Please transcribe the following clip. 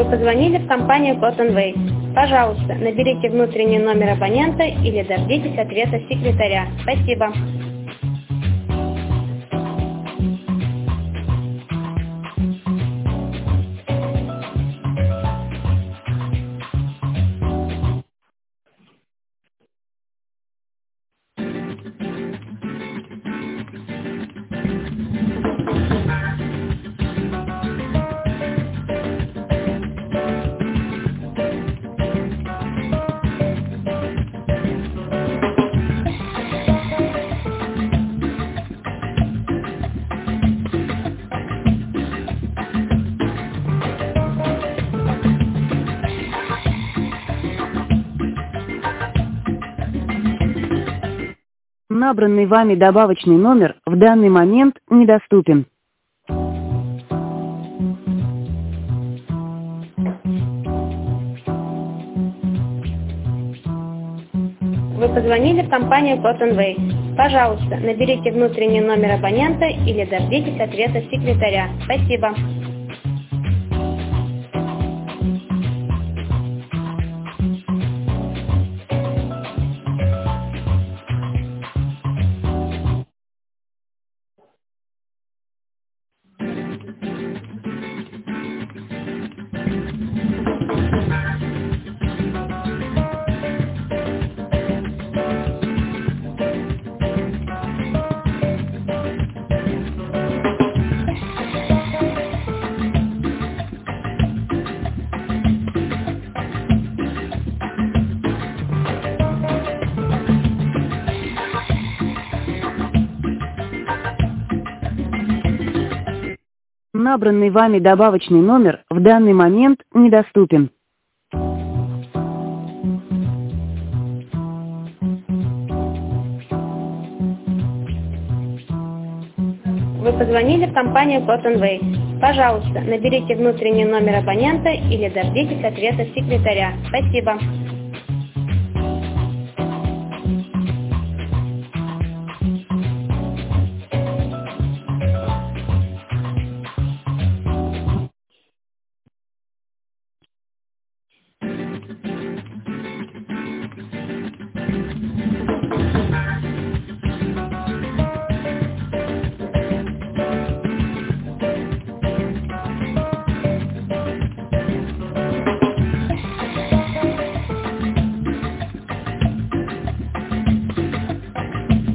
позвонили в компанию Cottonway. Пожалуйста, наберите внутренний номер абонента или дождитесь ответа секретаря. Спасибо. Набранный вами добавочный номер в данный момент недоступен. Вы позвонили в компанию Cottonway. Пожалуйста, наберите внутренний номер абонента или дождитесь ответа секретаря. Спасибо. Набранный вами добавочный номер в данный момент недоступен. Вы позвонили в компанию Cottonway. Пожалуйста, наберите внутренний номер абонента или дождитесь ответа секретаря. Спасибо.